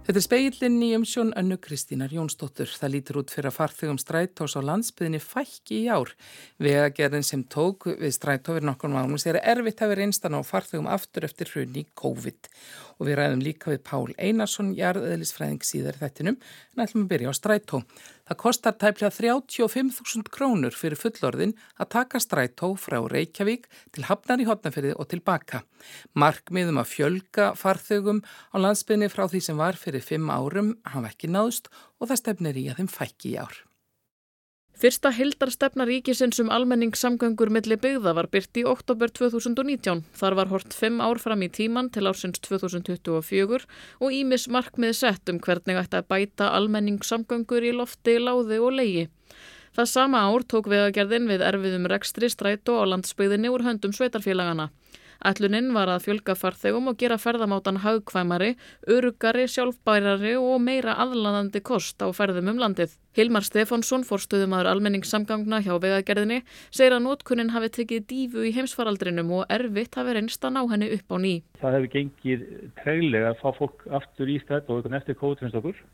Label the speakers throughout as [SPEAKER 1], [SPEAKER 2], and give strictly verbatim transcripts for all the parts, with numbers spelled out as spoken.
[SPEAKER 1] Þetta er Spegillinn í umsjón Önnu Kristínar Jónsdóttur. Það lítur út fyrir að farþegum strætós á landsbyggðinni fækki í ár. Vegagerðin sem tók við strætó fyrir nokkrum mánuðum segir að erfitt hafi reynst að ná farþegum aftur eftir hrun í COVID. Og við ræðum líka við Pál Einarsson, jarðeðlisfræðing síðar í þættinum, en ætlum að byrja á strætó. Það kostar tæplega þrjátíu og fimm þúsund krónur fyrir fullorðin að taka strætó frá Reykjavík til Hafnar í Hornafirði og tilbaka. Markmiðum að fjölga farþegum á landsbyggðinni frá því sem var fyrir fimm árum hafa ekki náðst og það stefnir í að þeim fækki í ár.
[SPEAKER 2] Fyrsta heildarstefna ríkisins um almenningssamgöngur milli byggða var birt í október tvö þúsund og nítján. Þar var horft fimm ár fram í tíman til ársins tvö þúsund tuttugu og fjögur og ýmis markmið sett um hvernig ætti að bæta almenningssamgöngur í lofti, láði og legi. Það sama ár tók Vegagerðin við erfiðum rekstri strætó á landsbyggðinni úr höndum sveitarfélagana. Ætlunin var að fjölga farþegum og gera ferðamátan hagkvæmari, öruggari, sjálfbærari og meira aðlaðandi kost á ferðum um landið. Hilmar Stefánsson, forstöðumaður almenningssamgangna hjá Vegagerðinni, segir að notkunin hafi tekið dýfu í heimsfaraldrinum og erfitt hafi reynst að ná henni upp á ný.
[SPEAKER 3] Það hefur gengið treglega að fá fólk aftur í strætó og eftir COVID finnst okkur.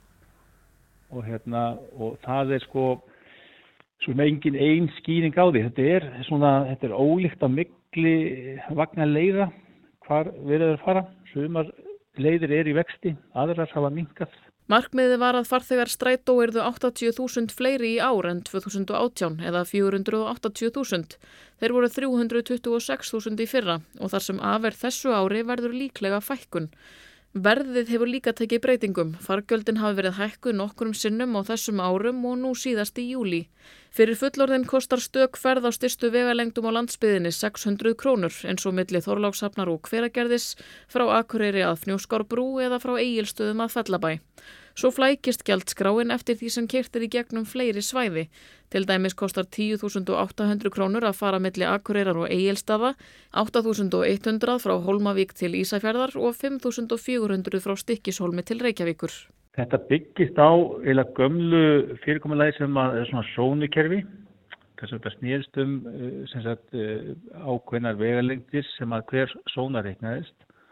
[SPEAKER 3] Og, hérna, og það er sko, svona engin ein skýring á því. Þetta er, svona, þetta er ólíkt á mig. Vagna leiða hvar verið að fara. Sumar leiðir er í vexti, aðrar hafa minnkað.
[SPEAKER 2] Markmiðið var að farþegar strætó yrðu áttatíu þúsund fleiri í ár en tvö þúsund og átján eða fjögur hundruð og áttatíu þúsund. Þeir voru þrjú hundruð tuttugu og sex þúsund í fyrra og þar sem af er þessu ári verður líklega fækkun. Verðið hefur líka tekið breytingum. Fargjöldin hafi verið hækkuð nokkrum sinnum á þessum árum og nú síðast í júlí. Fyrir fullorðin kostar stök ferð á stystu vegalengdum á landsbyggðinni sex hundruð krónur eins og milli Þorlákshafnar og Hveragerðis, frá Akureyri að Fnjóskárbrú eða frá Egilsstöðum að Fellabæ. Svo flækist gjaldskráin eftir því sem keyrt er í gegnum fleiri svæði. Til dæmis kostar tíu þúsund átta hundruð krónur að fara milli Akureyrar og Egilsstaða, átta þúsund hundrað frá Hólmavík til Ísafjarðar og fimm þúsund fjögur hundruð frá Stykkishólmi til Reykjavíkur.
[SPEAKER 3] Þetta byggist á eiginlega gömlu fyrirkomulagi sem að er svona sónukerfi. Þess að þetta snerist um sem sagt, ákveðnar vegalengdir sem að hver sónar reiknaðist.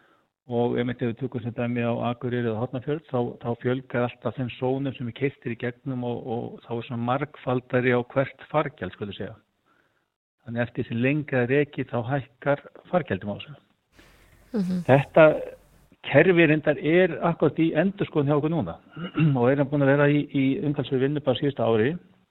[SPEAKER 3] Og ef við tökum sem dæmi á Akureyri eða Hornafjörð, þá, þá fjölgar alltaf þeim sónum sem er keyptir í gegnum og, og þá er svona margfaldari á hvert fargjald, sko þú segja. Þannig eftir sem lengra er rekið þá hækkar fargjaldum á þessu. Mm-hmm. Þetta kerfi reyndar er akkurat í endurskoðun hjá okkur núna og er búin að vera í, í umtalsverðri vinnu bara síðustu ári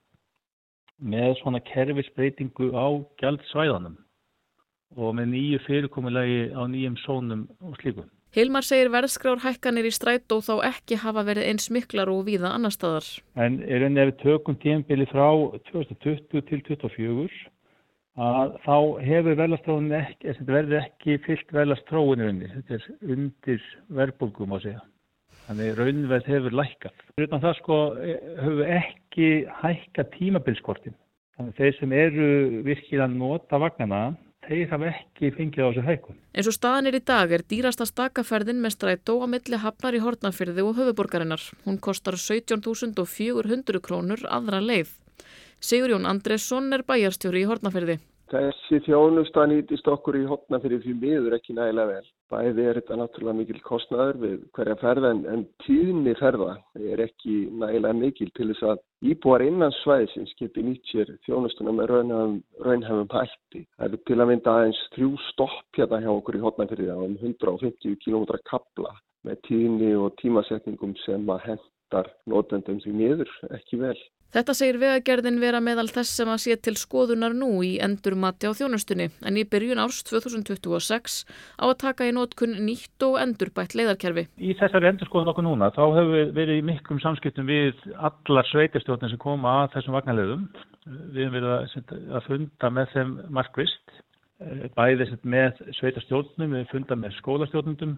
[SPEAKER 3] með svona kerfisbreytingu á gjaldsvæðanum og með nýju fyrirkomulagi á nýjum sónum og slíku.
[SPEAKER 2] Hilmar segir verðskrár hækkanir í strætó þá ekki hafa verið eins miklar og víða annar staðar.
[SPEAKER 3] En er enn ef við tökum tímabili frá tvö þúsund og tuttugu til tuttugu og fjögur að þá hefur verðlagsþróunin ekki, þetta verður ekki fyllt verðlagsþróunin undir. Þetta er undir verðbólgu má segja. Þannig raunverð hefur lækkað. Utan það sko hefur ekki hækkað tímabilskortin. Þannig þeir sem eru virkilega að nota vagnana þeir hafa ekki fengið á þessu hækkun.
[SPEAKER 2] Eins og staðan er í dag er dýrasta stakaferðin með strætó á milli Hafnar í Hornafirði og höfuðborgarinnar. Hún kostar sautján þúsund fjögur hundruð krónur aðra leið. Sigurjón Andrésson er bæjarstjóri í Hornafirði.
[SPEAKER 4] Þessi þjónusta nýtist okkur í Hornafirði því miður ekki nægilega vel. Bæði er þetta náttúrulega mikil kostnaður við hverja ferða en, en tíðni ferða er ekki nægilega mikil til þess að íbúar innan svæðisins geti nýtt sér þjónustuna með raunhæfum, raunhæfum hætti. Það eru til að mynda aðeins þrjú stopp hérna hjá okkur í Hornafirði á um hundrað og fimmtíu kílómetra kafla með tíðni og tímasetningum sem að hentar notendum því miður ekki vel.
[SPEAKER 2] Þetta segir Vegagerðin vera meðal þess sem að sé til skoðunar nú í endurmati á þjónustunni en í byrjun árs tvö þúsund tuttugu og sex á að taka í notkun nýtt og endurbætt leiðarkerfi.
[SPEAKER 3] Í þessari endurskoðun okkur núna þá hefur við verið í miklum samskiptum við allar sveitarstjórnir sem koma að þessum vagnarleiðum. Við hefum verið að funda með þeim markvisst, bæði með sveitarstjórnum, við hefum fundað með skólastjórnundum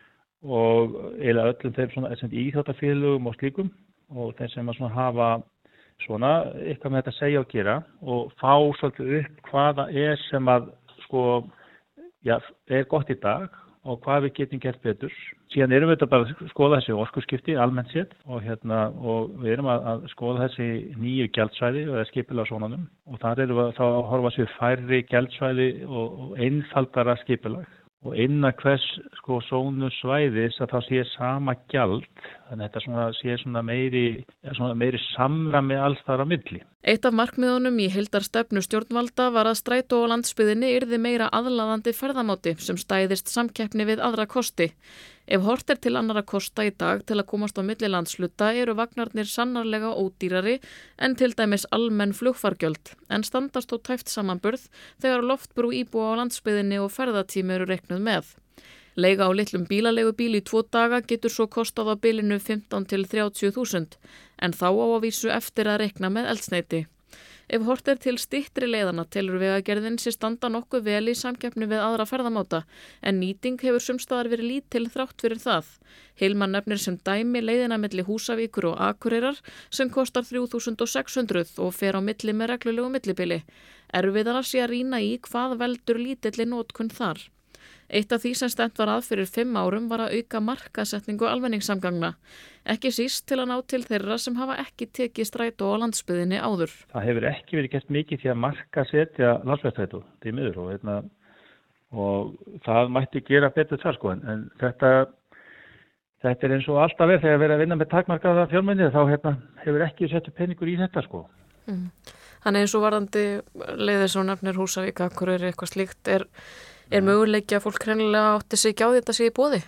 [SPEAKER 3] og eiginlega öllum þeim svona íþróttafélögum og slíkum og þeim sem að svona hafa svona eitthvað með þetta að segja og gera og fá svolítið upp hvaða er sem að sko, já, er gott í dag og hvað við getum gert betur. Síðan erum við þetta bara að skoða þessi orkuskipti almennt séð og, hérna, og við erum að, að skoða þessi nýju gjaldsvæði og það skipulag svonanum og þar erum við þá að horfa sér færri gjaldsvæði og, og einfaldara skipulag. og innan hvers sko sónusvæðis að það sé sama gjald, þannig að þetta svona, sé svona meiri, svona meiri samræmi alls þar á milli.
[SPEAKER 2] Eitt af markmiðunum í heildarstefnu stjórnvalda var að strætó á landsbyggðinni yrði meira aðlaðandi ferðamáti sem stæðist samkeppni við aðra kosti. Ef hort er til annara kosta í dag til að komast á milli landshluta eru vagnarnir sannarlega ódýrari en til dæmis almenn flugfargjöld, en standast þó tæft samanburð þegar loftbrú íbúa á landsbyggðinni og ferðatími eru reiknuð með. Leiga á litlum bílaleigubíl í tvo daga getur svo kostað á bilinu fimmtán til þrjátíu þúsund, en þá á að vísu eftir að reikna með eldsneyti. Ef hort er til styttri leiðana telur Vegagerðin sér standa nokkuð vel í samkeppni við aðra ferðamáta, en nýting hefur sumstaðar verið lítil þrátt fyrir það. Hilmar nefnir sem dæmi leiðina milli Húsavíkur og Akureyrar sem kostar þrjú þúsund sex hundruð og fer á milli með reglulegu millibili. Erfiðara sé að rýna í hvað veldur lítilli notkun þar. Eitt af því sem stefnt var að fyrir fimm árum var að auka markaðssetningu almenningssamgangna, ekki síst til að ná til þeirra sem hafa ekki tekið strætó á landsbyggðinni áður.
[SPEAKER 3] Það hefur ekki verið gert mikið því að markaðssetja landsbyggðarstrætó, því miður og, hérna, og það mætti gera betur þar sko, en þetta, þetta er eins og alltaf er þegar verið að vinna með takmarkaða fjármuni þá hérna, hefur ekki settu peningur í þetta sko.
[SPEAKER 2] Mm. Þannig eins og varðandi leiðir svo nefnir Húsavík, Akureyri, eitthvað slíkt er Er möguleiki að fólk hreinlega átti sig ekki á þetta sé í boði?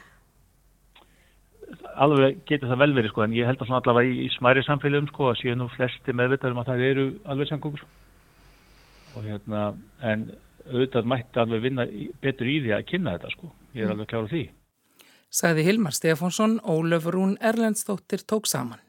[SPEAKER 3] Alveg getur það vel verið sko, en ég held að svona allavega í, í smæri samfélagum sko, að séu nú flesti meðvitaðir um að það eru alveg samgöngur. Og hérna, en auðvitað mætti alveg vinna betur í því að kynna þetta sko, ég er alveg klár á því.
[SPEAKER 1] Sagði Hilmar Stefánsson, Ólöf Rún Erlendsdóttir tók saman.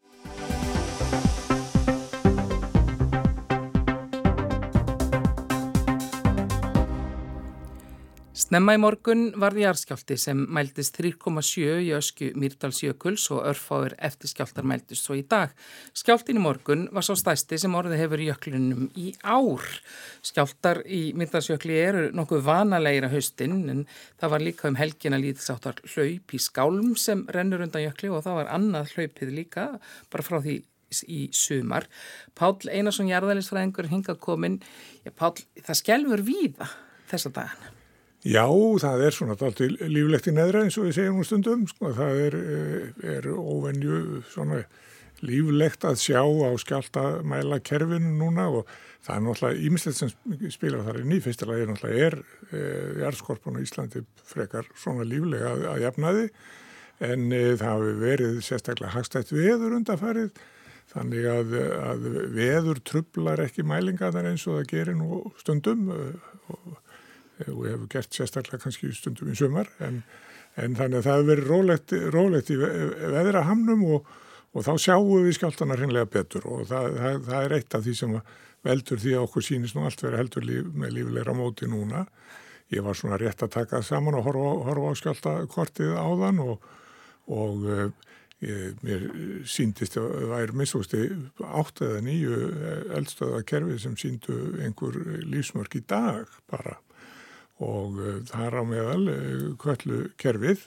[SPEAKER 1] Snemma í morgun varð jarðskjálfti sem mældist þrjú komma sjö í öskju Mýrdalsjökuls og örfáir eftirskjálftar mældist svo í dag. Skjálftin í morgun var svo stærsti sem orðið hefur í jöklunum í ár. Skjálftar í Mýrdalsjökli eru nokkuð vanalegir að haustin en það var líka um helgina lítilsháttar hlaup í Skálm sem rennur undan jökli og það var annað hlaupið líka bara frá því í sumar. Páll Einarsson jarðeðlisfræðingur hingað kominn. Ja, Páll, það skelfur víða þessa dagana.
[SPEAKER 5] Já, það er svona dálítið líflegt í neðra eins og við segjum um stundum. Sko, það er, er óvenju svona líflegt að sjá á skjálftamæla kerfinu núna og það er náttúrulega ýmislegt sem spilar þar inn í. Fyrstilega er náttúrulega er e, jarðskorpan á Íslandi frekar svona líflega að, að jafnaði en e, það hafi verið sérstaklega hagstætt veður undanfarið þannig að, að veður truflar ekki mælingarnar eins og það gerir nú stundum og og hefur gert sérstaklega kannski stundum í sumar en, en þannig að það hefur verið rólegt, rólegt í veðrahamnum og, og þá sjáum við skjálftana hreinlega betur og það, það, það er eitt af því sem veldur því að okkur sýnist nú allt verið heldur líf, með líflegra móti núna. Ég var svona rétt að taka saman og horfa, horfa á skjálftakortið áðan og, og ég, mér sýndist að það væri missusti átt eða níu eldstöðvakerfi sem sýndu einhver lífsmörk í dag bara. Og það er á meðal Kötlukerfið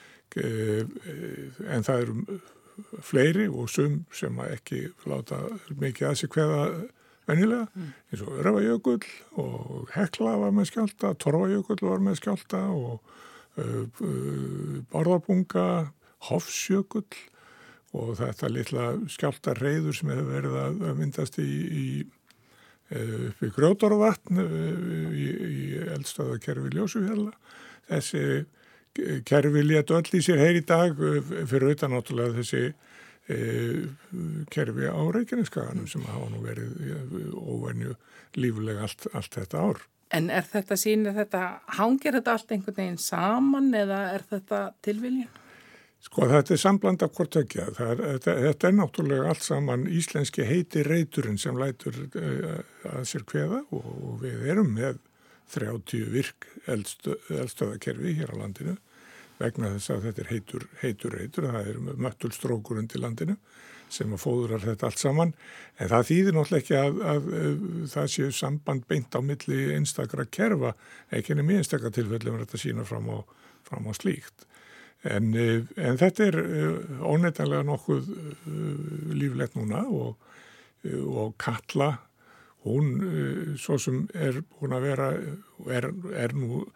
[SPEAKER 5] en það eru fleiri og sum sem ekki láta mikið að sig kveða venjulega mm. eins og Öræfajökull og Hekla var með skjálfta, Torfajökull var með skjálfta og uh, Bárðarbunga, Hofsjökull og þetta litla skjálftarreiður sem hefur verið að myndast í, í upp í Grjótárvatn í, í eldstöðvakerfi Ljósufjalla. Þessi kerfi lét öll í sér heyr í dag fyrir utan náttúrulega þessi e, kerfi á Reykjaneskaganum sem hafa nú verið óvenju líflega allt, allt þetta ár.
[SPEAKER 1] En er þetta sýnir þetta, hangir þetta allt einhvern veginn saman eða er þetta tilviljun?
[SPEAKER 5] Sko þetta er sambland af hvort ekki. Þetta, þetta er náttúrulega allt saman íslenski heiti reiturinn sem lætur uh, að sér kveða og, og við erum með þrjátíu virk eldstöð, eldstöðakerfi hér á landinu vegna þess að þetta er heitur, heitur reitur. Það er möttulstrókur undir landinu sem að fóðurar þetta allt saman. En það þýðir náttúrulega ekki að, að, að það séu samband beint á milli einstakra kerfa, ekki enn í einstakra tilfellum er þetta sína fram á, fram á slíkt. En, en þetta er óneitanlega nokkuð líflegt núna og, og Katla, hún svo sem er búin að vera, er, er nú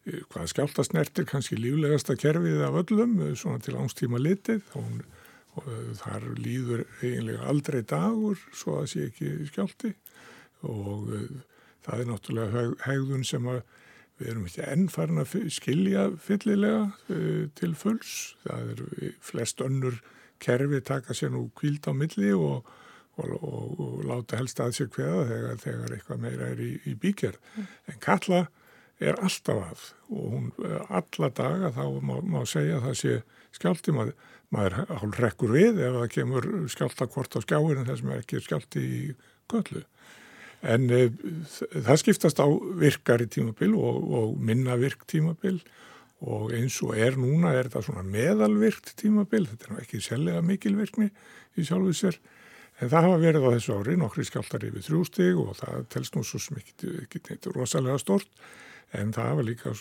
[SPEAKER 5] hvað skjálftasnertir, kannski líflegasta kerfið af öllum, svona til ánstíma litið. Hún, og þar líður eiginlega aldrei dagur svo að sé ekki skjálfti og það er náttúrulega hegðun sem að við erum ekki enn farin að skilja fyllilega uh, til fulls. Það er flest önnur kerfi taka sér nú hvíld á milli og, og, og, og láta helst að sér kveða þegar, þegar eitthvað meira er í, í bígerð. Mm. En Katla er alltaf að og hún alla daga þá má, má segja að það sé skjálfti. Maður, maður hálf rekkur við ef það kemur skjálftakort á skjáin en þess að ekki er skjálfti í Kötlu. En e, það skiptast á virkari tímabil og, og minna virk tímabil og eins og er núna er þetta svona meðalvirkt tímabil, þetta er ekki sérlega mikil virkni í sjálfu sér, en það hafa verið á þessu ári nokkri skjálftar yfir þrjú stig og það telst nú svo sem ekki, ekki neitt rosalega stort, en það hafa líka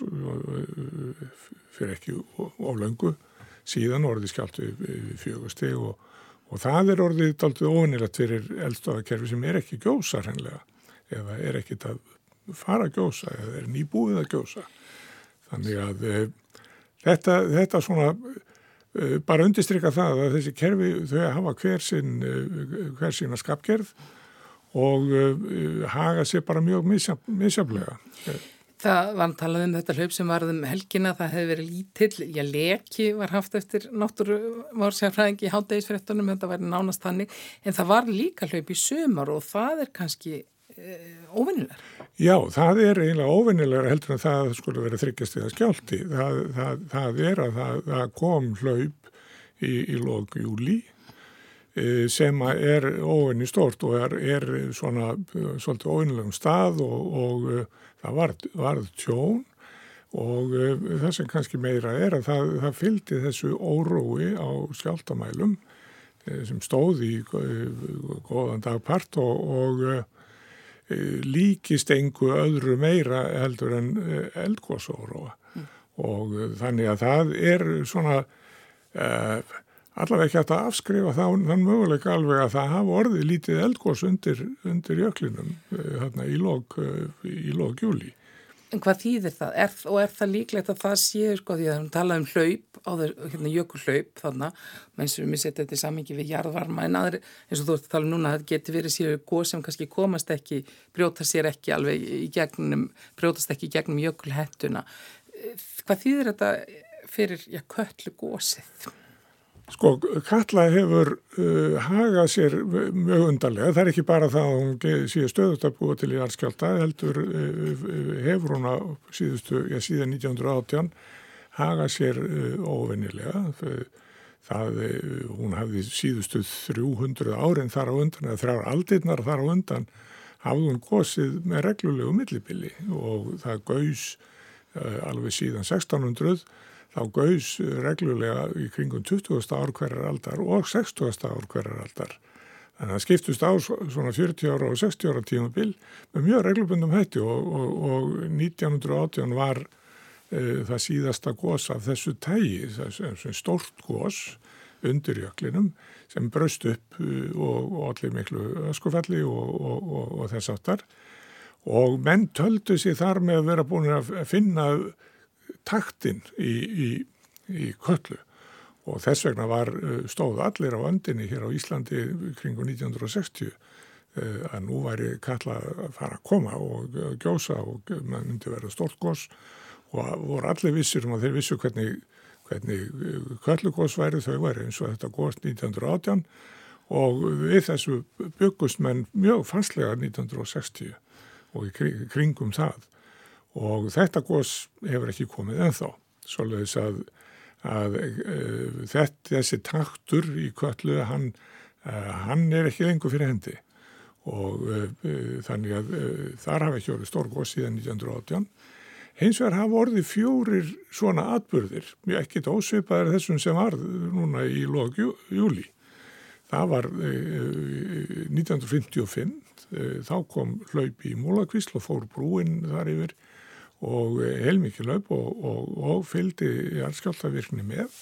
[SPEAKER 5] fyrir ekki á löngu síðan orðið skjálfti yfir fjögur stig og Og það er orðið dálítið óvenjulegt fyrir eldstöðvakerfi sem er ekki gjósa hreinlega, eða er ekkit að fara að gjósa, eða er nýbúið að gjósa. Þannig að e, þetta, þetta svona e, bara undirstrika það að þessi kerfi þau hafa hver, sinn, hver sína skapgerð og e, haga sér bara mjög misjafnlega.
[SPEAKER 1] Það var talað um þetta hlaup sem varðum helgina, það hefði verið lítill, já leki var haft eftir náttúruvárssérfræðingi í hádegisfréttunum, þetta var nánast þannig, en það var líka hlaup í sumar og það er kannski e, óvenjulegar.
[SPEAKER 5] Já, það er eiginlega óvenjulegar heldur en það skulle verið þryggjast eða skjálfti. Það, það, það er að það, það kom hlaup í, í lok júlí e, sem er óvenju stórt og er, er svona svolítið óvenjulegum stað og, og það varð, varð tjón og uh, það sem kannski meira er að það, það fylgdi þessu órói á skjálftamælum uh, sem stóð í uh, góðan dagpart og, og uh, líkist engu öðru meira heldur en uh, eldgosóróa mm. og uh, þannig að það er svona uh, allavega ekki hægt að afskrifa það, þann möguleika alveg að það hafa orðið lítið eldgos undir, undir jöklinum hérna, í lok, í lok júlí.
[SPEAKER 1] En hvað þýðir það? Er, og er það líklegt að það sé, sko, því að það talað um hlaup, á þess, hérna, jökulhlaup þarna, eins og við setjum þetta í samhengi við jarðvarma, en aðri, eins og þú ert að tala núna, það geti verið sér góð sem kannski komast ekki, brjóta sér ekki alveg í gegnum, brjótast ekki í gegnum jökulhettuna. Hvað þýðir þetta fyrir, já, Kötlu gósið?
[SPEAKER 5] Sko, Katla hefur uh, hagað sér mjög undarlega. Það er ekki bara það að hún sé stöðugt að búa til í jarðskjálfta, heldur uh, hefur hún á síðustu, já, síðan nítján hundruð og átján hagað sér uh, óvenjulega. Það, uh, hún hafði síðustu þrjú hundruð árin þar á undan, eða þrjár aldirnar þar á undan, hafði hún gosið með reglulegu millibili og það gaus uh, alveg síðan sextán hundruð. Þá gaus reglulega í kringum tuttugasta ár hverjar aldar og sextugasta ár hverjar aldar. Þannig að skiptust á svona fjörutíu ára og sextíu ára tímabil með mjög reglubundum hætti og, og, og nítján hundruð og átján var e, það síðasta gos af þessu tægi, þessu stórt gos undir jöklinum sem braust upp og, og allir miklu öskufalli og, og, og, og þess áttar. Og menn töldu sig þar með að vera búin að finna taktinn í, í, í Kötlu og þess vegna var stóð allir á öndinni hér á Íslandi kringu nítján hundruð og sextíu að nú væri Katla að fara að koma og gjósa og mann myndi verða stórt gos og voru allir vissir um að þeir vissu hvernig, hvernig Kötlugos væri, þau væri eins og þetta gos nítján hundruð og átján og við þessu byggust menn mjög fastlega nítján hundruð og sextíu og í kringum það. Og þetta gos hefur ekki komið ennþá, svoleiðis að, að uh, þetta, þessi taktur í Kötlu, hann, uh, hann er ekki lengur fyrir hendi og uh, uh, þannig að uh, þar hafa ekki orðið stór gos síðan nítján hundruð og átján. Hins vegar hafa orðið fjórir svona atburðir, mjög ekkit ósvipaðir þessum sem var núna í lok jú, júlí. Það var uh, nítján hundruð fimmtíu og fimm, uh, þá kom hlaup í Múlakvísl og fór brúin þar yfir og heilmikið hlaup og, og, og fylgdi jarðskjálftavirkni með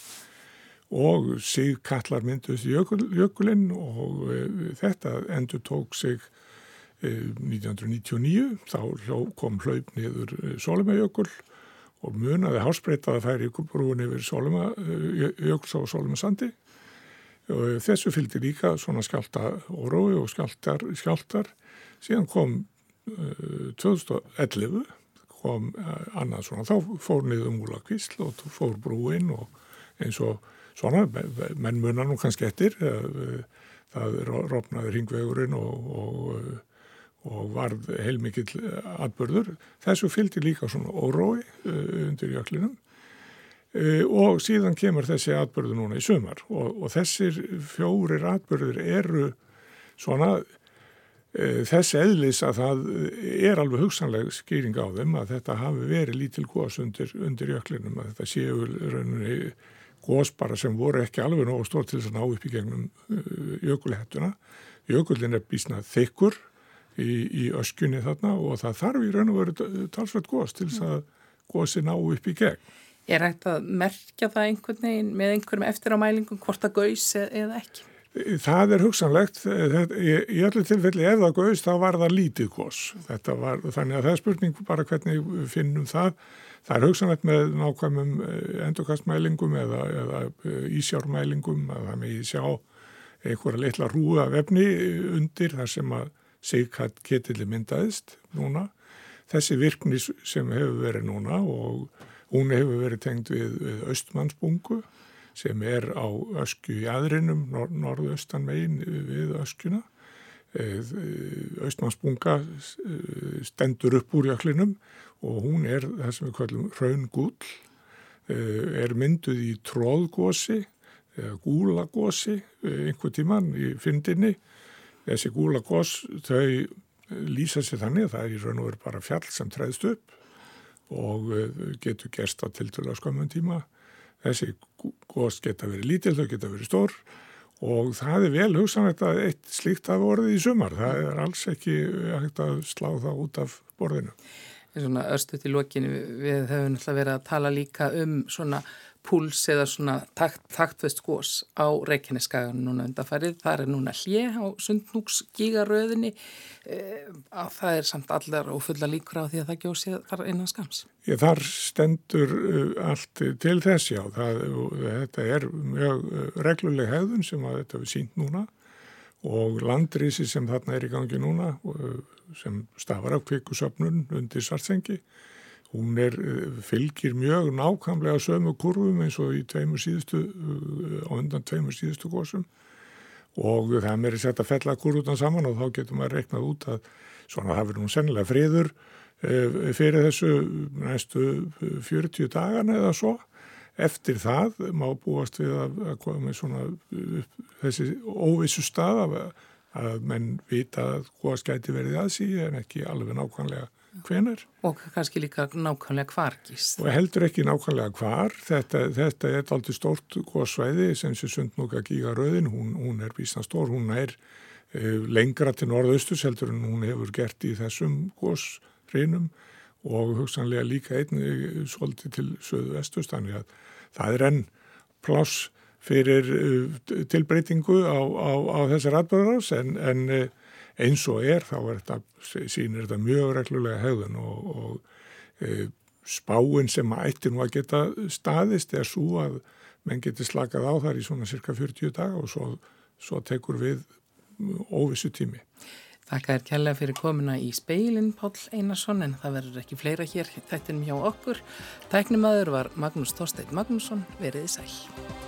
[SPEAKER 5] og sigkatlar mynduðust í jökul, jökulinn og e, þetta endur tók sig e, nítján hundruð níutíu og níu, þá kom hlaup niður Sólheimajökul og munaði hársbreytaða færi brúin yfir Sóluma, Jökulsá og Sólumasandi. Þessu fylgdi líka svona skjálta órói og skjáltar, skjáltar. Síðan kom uh, tvö þúsund og ellefu kom uh, annað svona, þá fór niður Múlakvísl og fór brúin og eins og svona, menn munar nú kannski eftir, uh, það rofnaði hringvegurinn og, og, og varð heilmikill atburður. Þessu fylgdi líka svona órói uh, undir jöklinum. Uh, og síðan kemur þessi atburður núna í sumar og, og þessir fjórir atburður eru svona uh, þess eðlis að það er alveg hugsanleg skýring á þeim að þetta hafi verið lítil gos undir, undir jöklinum, að þetta séu rauninni gos bara sem voru ekki alveg nógu stór til þess að ná upp í gegnum uh, jökulhettuna. Jökullin er býsna þykkur í, í öskjunni þarna og það þarf í raun og veru talsvert gos til þess að gosi ná upp í gegn.
[SPEAKER 1] Er hægt að merkja það einhvern veginn með einhverjum eftirámælingum hvort það gaus eða ekki?
[SPEAKER 5] Það er hugsanlegt. Í öllu tilfelli ef það gaus þá var það lítið gos. Þetta var, þannig að það er spurning bara hvernig við finnum það. Það er hugsanlegt með nákvæmum endurkastmælingum eða, eða ísjármælingum að það megi sjá einhverja litla hrúgu af efni undir þar sem að sigkatketilli myndaðist núna. Þessi virkni sem hefur verið núna og hún hefur verið tengd við, við Austmannsbungu sem er á öskju í aðrinum, nor- norðaustan megin við öskjuna. Austmannsbunga stendur upp úr jöklinum og hún er það sem við kallum hraungúll, er mynduð í tróðgosi eða gúlagosi einhver tíman í fyndinni. Þessi gúlagos þau lýsa sér þannig að það er í raun og veru bara fjall sem treðst upp og getur gerst á tiltölulega skömmum tíma. Þessi gos geta verið lítil, þau geta verið stór og það er vel hugsanlegt að eitt slíkt hafi orðið í sumar. Það er alls ekki hægt að slá það út af borðinu.
[SPEAKER 1] Svona örstutt í lokinu, við höfum náttúrulega verið að tala líka um svona púls eða svona takt, taktföst gos á Reykjanesskaganum núna undanfarið. Það er núna hlé á Sundhnúksgígaröðinni. Að það er samt allar og fulla líkur á því að það gjósi þar innan skams.
[SPEAKER 5] Ég, þar stendur allt til þess, já. Það, þetta er mjög regluleg hegðun sem að þetta við sínt núna og landrisi sem þarna er í gangi núna sem stafar af kvikusöfnun undir Svartsengi. Hún er, fylgir mjög nákvæmlega sömu kurvum eins og í tveimur síðustu, á undan tveimur síðustu gosum og það er meiri sett að fella kurvutan saman og þá getur maður reiknað út að svona það verður nú sennilega friður fyrir þessu næstu fjörutíu dagana eða svo. Eftir það má búast við að, að koma með svona upp, þessi óvissu stað að, að menn vita að hvað gæti verið að sí en ekki alveg nákvæmlega hvenær.
[SPEAKER 1] Og kannski líka nákvæmlega hvar gíst.
[SPEAKER 5] Og heldur ekki nákvæmlega hvar. Þetta, þetta er aldrei stórt gossvæði sem sé Sundhnúksgígaröðin. Hún, hún er býsna stór. Hún er uh, lengra til norðausturs heldur en hún hefur gert í þessum gossrinum og hugsanlega líka einn svolítið til suðvesturs. Þannig að það er enn pláss fyrir uh, tilbreytingu á, á, á þessar atburðarás en, en uh, eins og er, þá er þetta, sýnir þetta mjög reglulega hegðun og, og e, spáin sem ætti nú að geta staðist er svo að menn geti slakað á þar í svona cirka fjörutíu daga og svo, svo tekur við óvissu tími.
[SPEAKER 1] Þakka þér kærlega fyrir komuna í Speilin, Páll Einarsson, en það verður ekki fleira hér þættinum hjá okkur. Tæknimaður var Magnús Þorsteinn Magnússon, veriði sæl.